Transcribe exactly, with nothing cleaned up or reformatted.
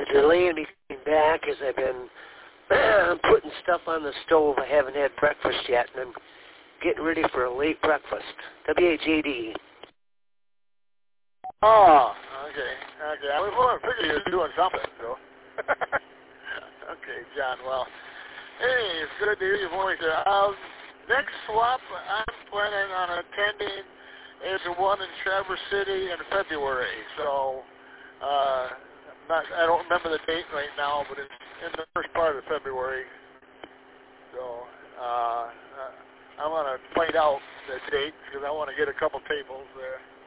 delaying me getting back is I've been putting stuff on the stove. I haven't had breakfast yet, and I'm getting ready for a late breakfast. W H A D. Oh, okay, okay. I was well, I figured you were doing something, so. Okay, John, well, hey, it's good to hear your voice there. Uh, next swap, I'm planning on attending is the one in Traverse City in February, so uh, not, I don't remember the date right now, but it's in the first part of February. So uh, I'm going to find out the date because I want to get a couple tables there.